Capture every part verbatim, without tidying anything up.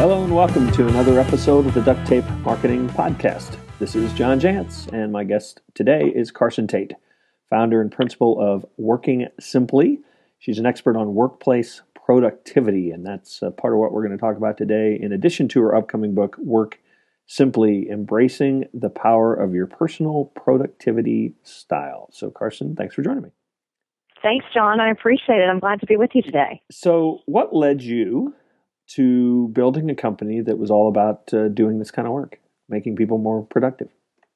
Hello and welcome to another episode of the Duct Tape Marketing Podcast. This is John Jantsch, and my guest today is Carson Tate, founder and principal of Working Simply. She's an expert on workplace productivity, and that's uh, part of what we're going to talk about today, in addition to her upcoming book, Work Simply, Embracing the Power of Your Personal Productivity Style. So, Carson, thanks for joining me. Thanks, John. I appreciate it. I'm glad to be with you today. So, what led you to building a company that was all about uh, doing this kind of work, making people more productive?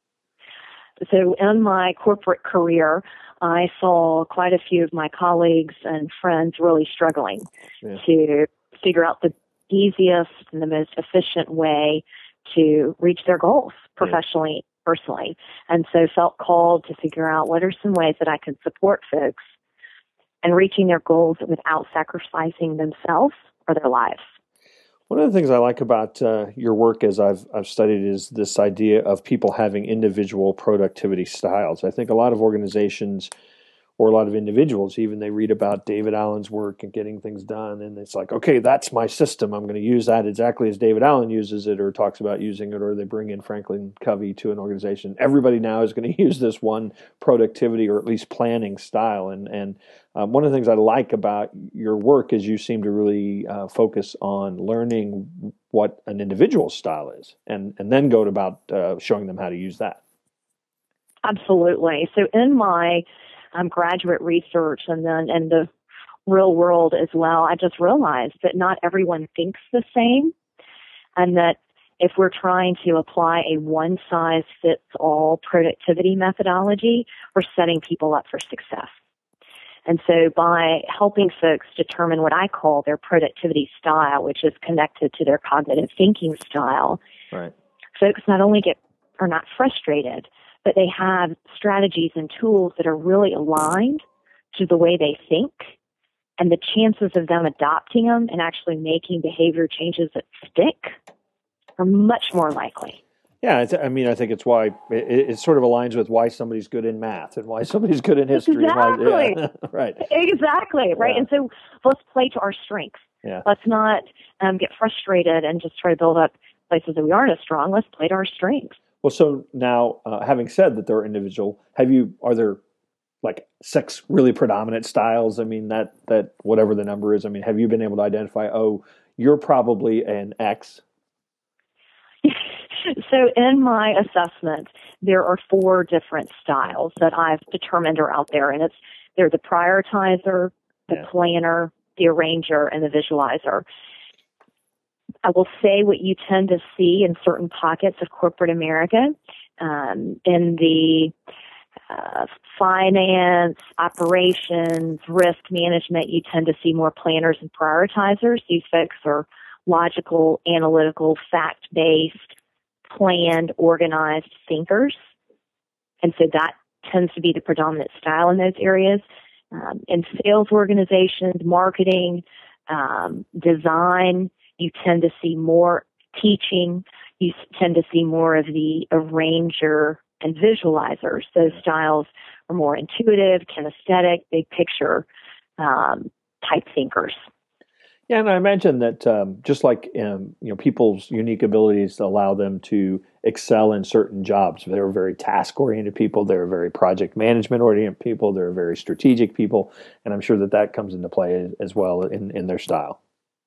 So in my corporate career, I saw quite a few of my colleagues and friends really struggling yeah. to figure out the easiest and the most efficient way to reach their goals professionally, yeah. personally. And so felt called to figure out what are some ways that I could support folks in reaching their goals without sacrificing themselves or their lives. One of the things I like about uh, your work as I've I've studied is this idea of people having individual productivity styles. I think a lot of organizations or a lot of individuals, even they read about David Allen's work and getting things done, and it's like, okay, that's my system. I'm going to use that exactly as David Allen uses it or talks about using it, or they bring in Franklin Covey to an organization. Everybody now is going to use this one productivity or at least planning style. And, and um, one of the things I like about your work is you seem to really uh, focus on learning what an individual's style is and, and then go about uh, showing them how to use that. Absolutely. So in my Um, graduate research and then in the real world as well, I just realized that not everyone thinks the same, and that if we're trying to apply a one-size-fits-all productivity methodology, we're setting people up for success. And so by helping folks determine what I call their productivity style, which is connected to their cognitive thinking style, right. folks not only get are not frustrated, but they have strategies and tools that are really aligned to the way they think, and the chances of them adopting them and actually making behavior changes that stick are much more likely. Yeah, it's, I mean, I think it's why it, it sort of aligns with why somebody's good in math and why somebody's good in history. Exactly. Why, yeah, right. Exactly. Right. Yeah. And so let's play to our strengths. Yeah. Let's not um, get frustrated and just try to build up places that we aren't as strong. Let's play to our strengths. Well, so now, uh, having said that they're individual, have you, are there like six really predominant styles? I mean, that, that whatever the number is, I mean, have you been able to identify, oh, you're probably an X? So in my assessment, there are four different styles that I've determined are out there, and it's, they're the prioritizer, the yeah. planner, the arranger, and the visualizer. I will say what you tend to see in certain pockets of corporate America, um, in the uh, finance, operations, risk management, you tend to see more planners and prioritizers. These folks are logical, analytical, fact-based, planned, organized thinkers. And so that tends to be the predominant style in those areas. Um, in sales organizations, marketing, um, design, you tend to see more teaching. You tend to see more of the arranger and visualizers. Those styles are more intuitive, kinesthetic, big picture um, type thinkers. Yeah, and I imagine that um, just like um, you know, people's unique abilities allow them to excel in certain jobs. They're very task-oriented people. They're very project management-oriented people. They're very strategic people, and I'm sure that that comes into play as well in, in their style.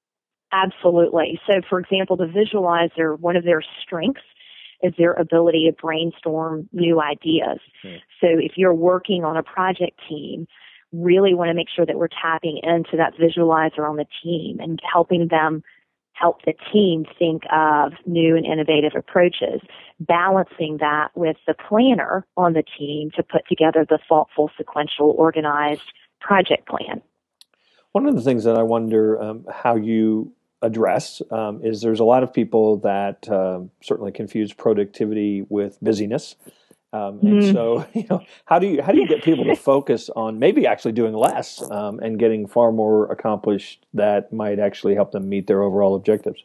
Absolutely. So, for example, the visualizer, one of their strengths is their ability to brainstorm new ideas. Hmm. So if you're working on a project team, really want to make sure that we're tapping into that visualizer on the team and helping them help the team think of new and innovative approaches, balancing that with the planner on the team to put together the thoughtful, sequential, organized project plan. One of the things that I wonder um, how you address um, is there's a lot of people that uh, certainly confuse productivity with busyness. Um, and mm. so, you know, how do you how do you get people to focus on maybe actually doing less um, and getting far more accomplished that might actually help them meet their overall objectives?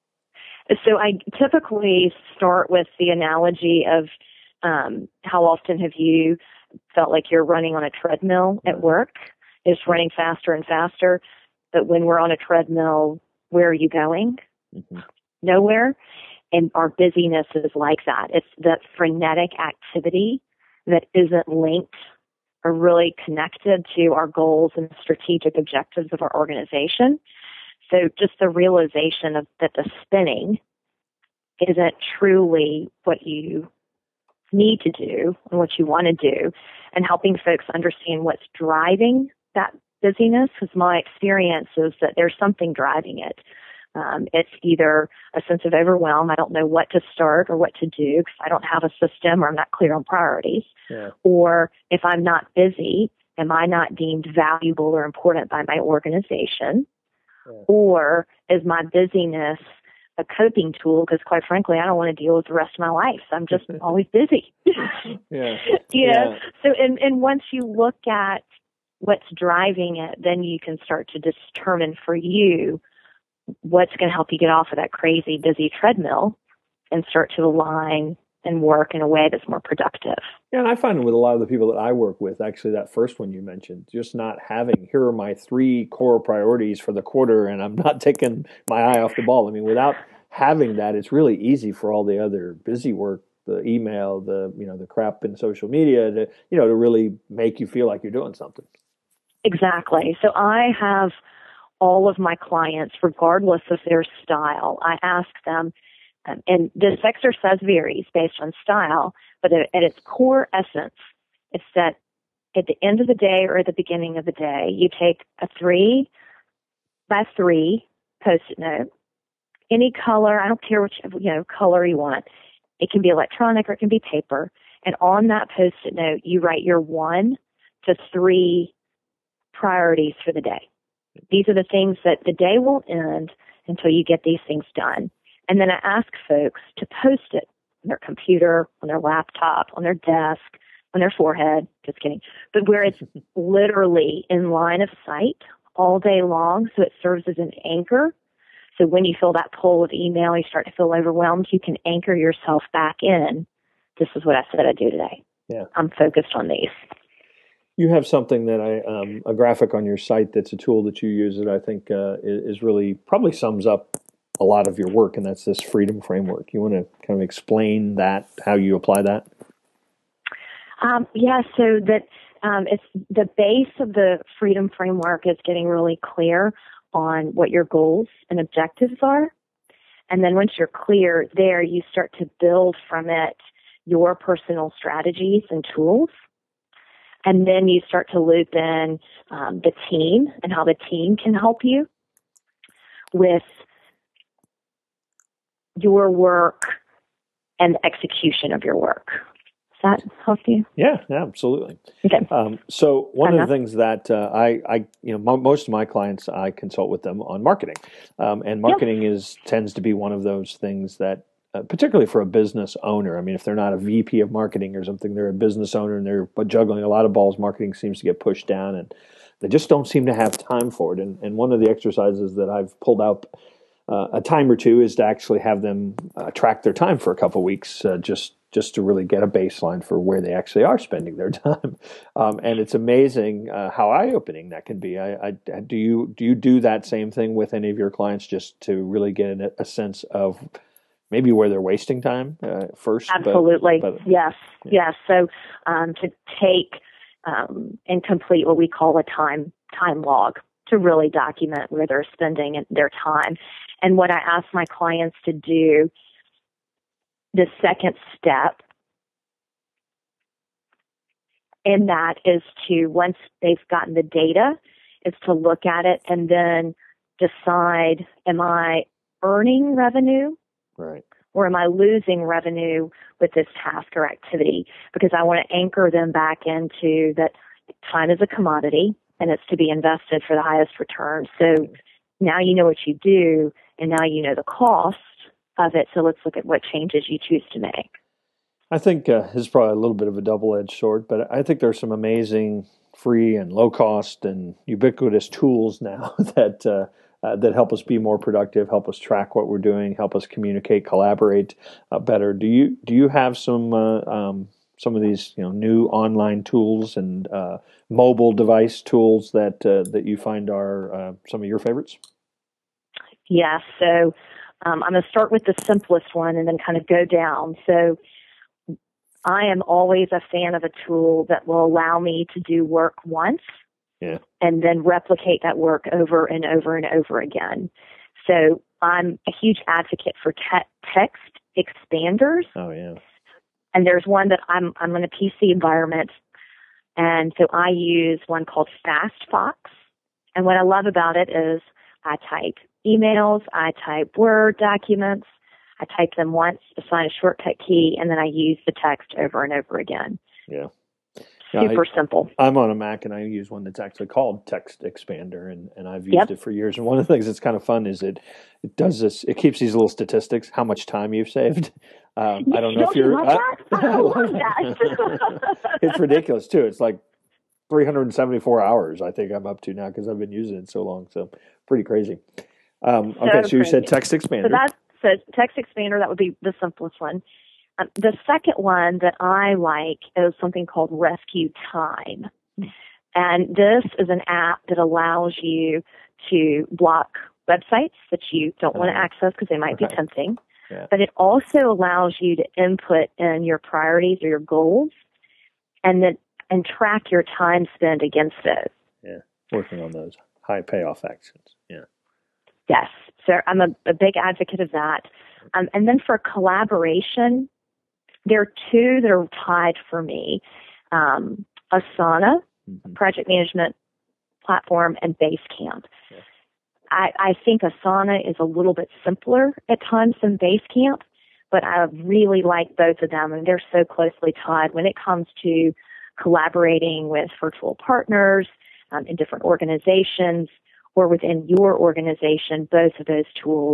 So I typically start with the analogy of um, how often have you felt like you're running on a treadmill at work, just running faster and faster, but when we're on a treadmill, where are you going? Mm-hmm. nowhere. And our busyness is like that. It's that frenetic activity that isn't linked or really connected to our goals and strategic objectives of our organization. So just the realization of that the spinning isn't truly what you need to do and what you want to do, and helping folks understand what's driving that busyness, because my experience is that there's something driving it. Um, it's either a sense of overwhelm, I don't know what to start or what to do because I don't have a system or I'm not clear on priorities, yeah. Or if I'm not busy, am I not deemed valuable or important by my organization? Yeah. Or is my busyness a coping tool? Because quite frankly, I don't want to deal with the rest of my life. So I'm just always busy. yeah. You yeah. know? So, and, and once you look at what's driving it, then you can start to determine for you what's going to help you get off of that crazy busy treadmill and start to align and work in a way that's more productive. Yeah, and I find with a lot of the people that I work with, actually that first one you mentioned, just not having, here are my three core priorities for the quarter, and I'm not taking my eye off the ball. I mean, without having that, it's really easy for all the other busy work, the email, the, you know, the crap in social media, to, you know, to really make you feel like you're doing something. Exactly. So I have all of my clients, regardless of their style, I ask them, um, and this exercise varies based on style, but at, at its core essence, it's that at the end of the day or at the beginning of the day, you take a three by three Post-it note, any color, I don't care which you know color you want. It can be electronic or it can be paper. And on that Post-it note, you write your one to three priorities for the day. These are the things that the day won't end until you get these things done. And then I ask folks to post it on their computer, on their laptop, on their desk, on their forehead. Just kidding. But where it's literally in line of sight all day long, so it serves as an anchor. So when you feel that pull of email, you start to feel overwhelmed, you can anchor yourself back in. This is what I said I'd do today. Yeah. I'm focused on these. You have something that I, um, a graphic on your site that's a tool that you use that I think uh, is really, probably sums up a lot of your work, and that's this freedom framework. You want to kind of explain that, how you apply that? Um, yeah, so that um, it's the base of the freedom framework is getting really clear on what your goals and objectives are. And then once you're clear there, you start to build from it your personal strategies and tools. And then you start to loop in um, the team and how the team can help you with your work and the execution of your work. Does that help you? Yeah, yeah, absolutely. Okay. Um, so one Enough. of the things that uh, I, I, you know, mo- most of my clients, I consult with them on marketing, um, and marketing yep. is tends to be one of those things that, uh, particularly for a business owner. I mean, if they're not a V P of marketing or something, they're a business owner and they're juggling a lot of balls. Marketing seems to get pushed down, and they just don't seem to have time for it. And, and one of the exercises that I've pulled out uh, a time or two is to actually have them uh, track their time for a couple of weeks, uh, just just to really get a baseline for where they actually are spending their time. Um, and it's amazing uh, how eye-opening that can be. I, I, do you do you do that same thing with any of your clients, just to really get a, a sense of maybe where they're wasting time uh, first? Absolutely. But, but, yes. Yeah. Yes. So um, to take um, and complete what we call a time time log to really document where they're spending their time. And what I ask my clients to do, the second step in that is to, once they've gotten the data, is to look at it and then decide, am I earning revenue? Right. Or am I losing revenue with this task or activity? Because I want to anchor them back into that time is a commodity and it's to be invested for the highest return. So now you know what you do, and now you know the cost of it. So let's look at what changes you choose to make. I think uh, this is probably a little bit of a double-edged sword, but I think there's some amazing free and low-cost and ubiquitous tools now that uh, uh, that help us be more productive, help us track what we're doing, help us communicate, collaborate uh, better. Do you do you have some uh, um, some of these you know new online tools and uh, mobile device tools that uh, that you find are uh, some of your favorites? Yeah. So Um, I'm going to start with the simplest one and then kind of go down. So I am always a fan of a tool that will allow me to do work once yeah. and then replicate that work over and over and over again. So I'm a huge advocate for te- text expanders. Oh, yeah. And there's one that I'm I'm in a P C environment, and so I use one called FastFox. And what I love about it is I type emails, I type Word documents, I type them once, assign a shortcut key, and then I use the text over and over again. Yeah. Super yeah I, simple. I'm on a Mac, and I use one that's actually called Text Expander, and, and I've used yep. it for years. And one of the things that's kind of fun is it it does this. It keeps these little statistics, how much time you've saved. Um, I don't know don't if you're. You love that? I love that. It's ridiculous too. It's like three hundred seventy-four hours. I think I'm up to now because I've been using it so long. So pretty crazy. Um, so okay, so you crazy. said Text Expander. So that so Text Expander, that would be the simplest one. Um, the second one that I like is something called Rescue Time. And this is an app that allows you to block websites that you don't want to uh, access because they might right. be tempting. Yeah. But it also allows you to input in your priorities or your goals and then and track your time spent against those. Yeah, working on those high payoff actions. Yeah. Yes. So I'm a, a big advocate of that. Um, and then for collaboration, there are two that are tied for me. Um, Asana, mm-hmm. project management platform, and Basecamp. Yeah. I, I think Asana is a little bit simpler at times than Basecamp, but I really like both of them, and they're so closely tied when it comes to collaborating with virtual partners um, in different organizations or within your organization. Both of those tools,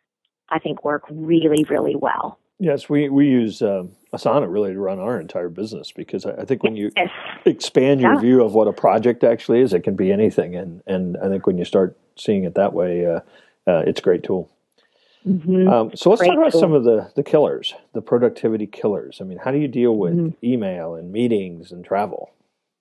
I think, work really, really well. Yes, we, we use um, Asana really to run our entire business because I, I think when you yes. expand your yeah. view of what a project actually is, it can be anything. And, and I think when you start seeing it that way, uh, uh, it's a great tool. Mm-hmm. Um, so let's great talk about tool. some of the, the killers, the productivity killers. I mean, how do you deal with mm-hmm. email and meetings and travel?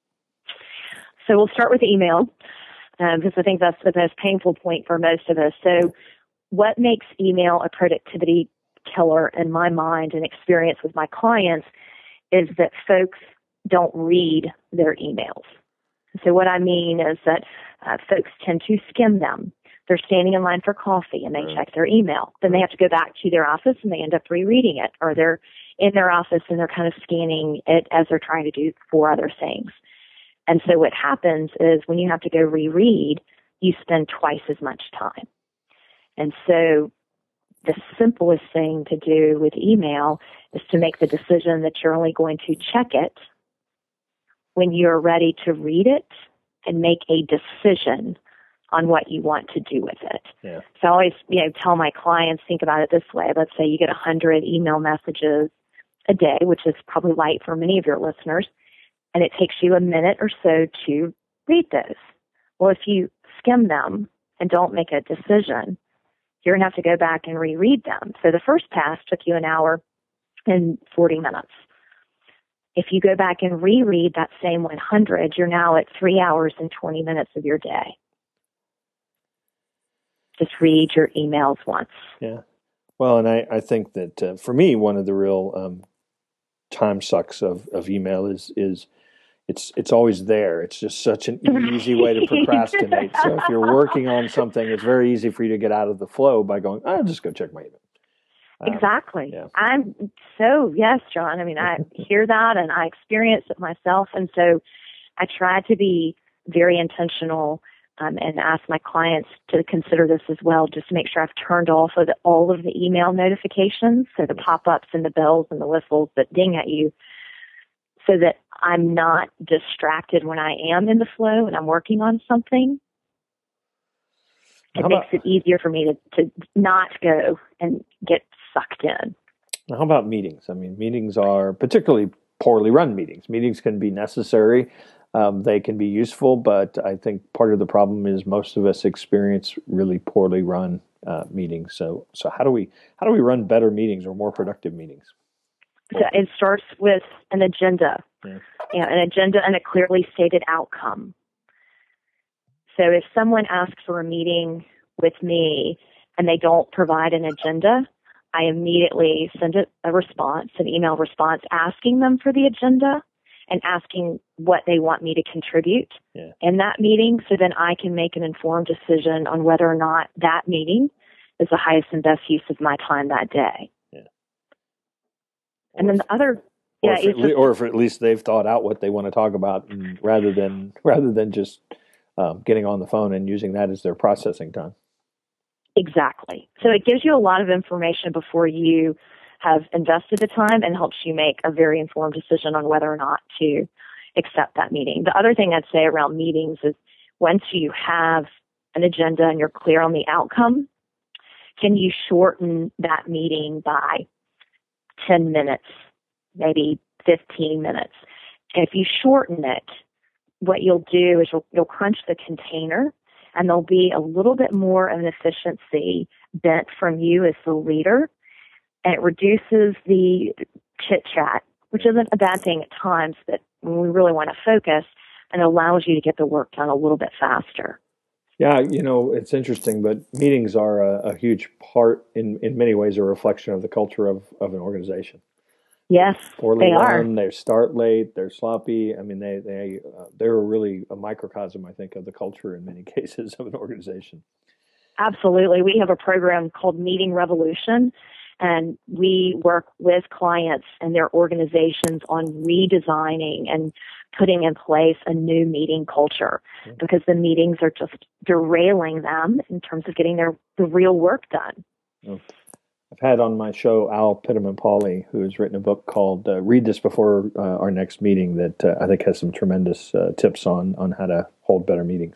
So we'll start with email um, because I think that's the most painful point for most of us. So what makes email a productivity killer in my mind and experience with my clients is that folks don't read their emails. So what I mean is that uh, folks tend to skim them. They're standing in line for coffee and they right. check their email. Then they have to go back to their office and they end up rereading it, or they're in their office and they're kind of scanning it as they're trying to do four other things. And so what happens is when you have to go reread, you spend twice as much time. And so the simplest thing to do with email is to make the decision that you're only going to check it when you're ready to read it and make a decision on what you want to do with it. Yeah. So I always, you know, tell my clients, think about it this way. Let's say you get one hundred email messages a day, which is probably light for many of your listeners, and it takes you a minute or so to read those. Well, if you skim them and don't make a decision, you're going to have to go back and reread them. So the first pass took you an hour and forty minutes. If you go back and reread that same one hundred, you're now at three hours and twenty minutes of your day. Just read your emails once. Yeah. Well, and I, I think that uh, for me, one of the real um, time sucks of, of email is is it's it's always there. It's just such an easy way to procrastinate. So if you're working on something, it's very easy for you to get out of the flow by going, I'll just go check my email. Um, exactly. Yeah. I'm so, yes, John. I mean, I hear that and I experience it myself. And so I try to be very intentional um, and ask my clients to consider this as well, just to make sure I've turned off of the, all of the email notifications, so the pop-ups and the bells and the whistles that ding at you, so that I'm not distracted when I am in the flow and I'm working on something. It How makes about, it easier for me to, to not go and get sucked in. how about meetings? I mean, meetings are particularly poorly run meetings. Meetings can be necessary. Um, they can be useful, but I think part of the problem is most of us experience really poorly run uh, meetings. So, so how do we how do we run better meetings or more productive meetings? So it starts with an agenda, yeah. you know, an agenda and a clearly stated outcome. So if someone asks for a meeting with me and they don't provide an agenda, I immediately send a, a response, an email response, asking them for the agenda and asking what they want me to contribute yeah. in that meeting, so then I can make an informed decision on whether or not that meeting is the highest and best use of my time that day. Yeah. And then the other, or, yeah, if it's at, just, or if at least they've thought out what they want to talk about, and rather than rather than just um, getting on the phone and using that as their processing time. Exactly. So it gives you a lot of information before you have invested the time and helps you make a very informed decision on whether or not to accept that meeting. The other thing I'd say around meetings is once you have an agenda and you're clear on the outcome, can you shorten that meeting by ten minutes, maybe fifteen minutes? And if you shorten it, what you'll do is you'll, you'll crunch the container, and there'll be a little bit more of an efficiency bent from you as the leader, and it reduces the chit-chat, which isn't a bad thing at times, but when we really want to focus, and it allows you to get the work done a little bit faster. Yeah, you know, it's interesting, but meetings are a, a huge part, in, in many ways, a reflection of the culture of, of an organization. Yes, Poorly they run, are. they start late, they're sloppy. I mean, they, they, uh, they're really a microcosm, I think, of the culture in many cases of an organization. Absolutely. We have a program called Meeting Revolution, and we work with clients and their organizations on redesigning and putting in place a new meeting culture, because the meetings are just derailing them in terms of getting their the real work done. Oh. I've had on my show Al Pitterman-Pauly, who has written a book called uh, Read This Before uh, Our Next Meeting that uh, I think has some tremendous uh, tips on on how to hold better meetings.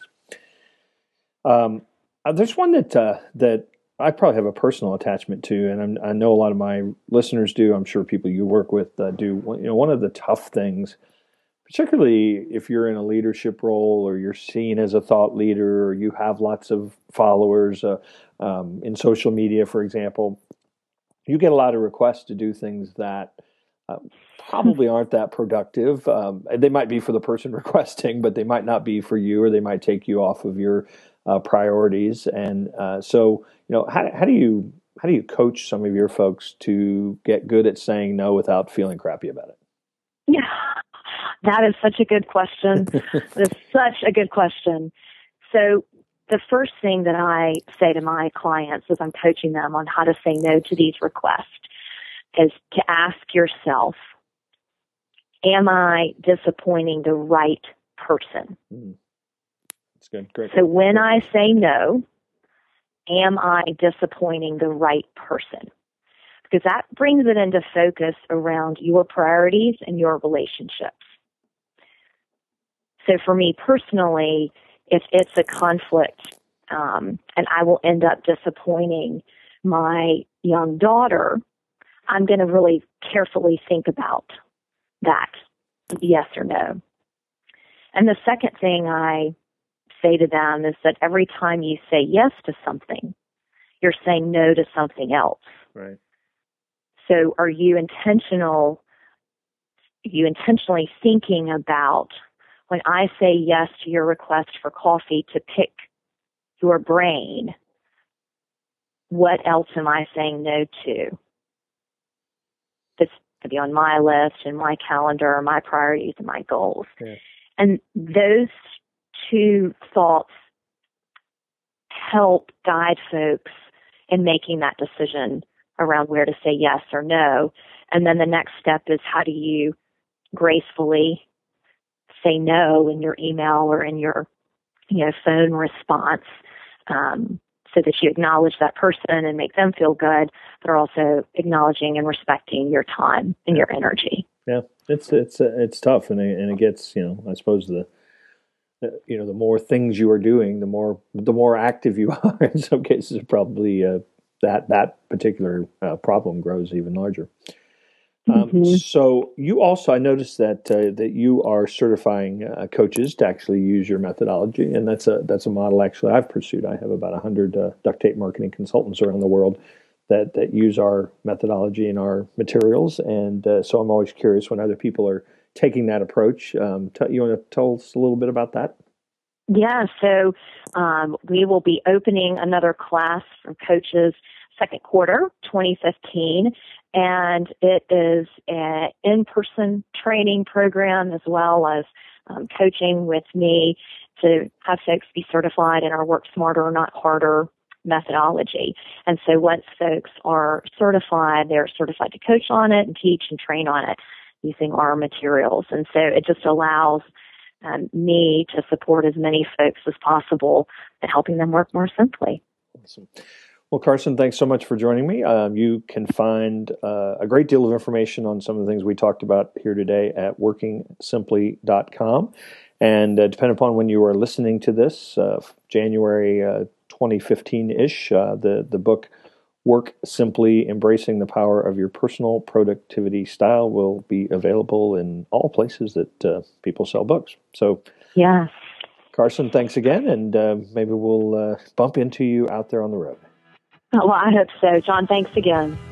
Um, uh, there's one that uh, that I probably have a personal attachment to, and I'm, I know a lot of my listeners do. I'm sure people you work with uh, do. You know, one of the tough things, particularly if you're in a leadership role or you're seen as a thought leader or you have lots of followers uh, um, in social media, for example, you get a lot of requests to do things that uh, probably aren't that productive. Um, they might be for the person requesting, but they might not be for you, or they might take you off of your uh, priorities. And uh, so, you know, how, how do you how do you coach some of your folks to get good at saying no without feeling crappy about it? Yeah, that is such a good question. That is such a good question. So the first thing that I say to my clients as I'm coaching them on how to say no to these requests is to ask yourself, am I disappointing the right person? Mm. That's good. Great. So when I say no, am I disappointing the right person? Because that brings it into focus around your priorities and your relationships. So for me personally, if it's a conflict, um, and I will end up disappointing my young daughter, I'm going to really carefully think about that, yes or no. And the second thing I say to them is that every time you say yes to something, you're saying no to something else. Right. So are you intentional, are you intentionally thinking about, when I say yes to your request for coffee to pick your brain, what else am I saying no to? That's to be on my list and my calendar, my priorities and my goals. Yeah. And those two thoughts help guide folks in making that decision around where to say yes or no. And then the next step is, how do you gracefully say no in your email or in your, you know, phone response, um, so that you acknowledge that person and make them feel good, but are also acknowledging and respecting your time and your energy. Yeah, it's it's uh, it's tough, and it, and it gets, you know, I suppose the, the you know the more things you are doing, the more the more active you are. In some cases, probably uh, that that particular uh, problem grows even larger. Um, Mm-hmm. So you also, I noticed that uh, that you are certifying uh, coaches to actually use your methodology, and that's a that's a model actually I've pursued. I have about a hundred uh, duct tape marketing consultants around the world that that use our methodology and our materials, and uh, so I'm always curious when other people are taking that approach. Um, t- you want to tell us a little bit about that? Yeah, so um, we will be opening another class for coaches second quarter twenty fifteen, and it is an in-person training program as well as um, coaching with me to have folks be certified in our Work Smarter, Not Harder methodology. And so once folks are certified, they're certified to coach on it and teach and train on it using our materials. And so it just allows um, me to support as many folks as possible in helping them work more simply. Awesome. Well, Carson, thanks so much for joining me. Um, you can find uh, a great deal of information on some of the things we talked about here today at working simply dot com. And uh, depending upon when you are listening to this, uh, January uh, twenty fifteen-ish, uh, the, the book Work Simply, Embracing the Power of Your Personal Productivity Style will be available in all places that uh, people sell books. So, yes. Carson, thanks again, and uh, maybe we'll uh, bump into you out there on the road. Well, I hope so. John, thanks again.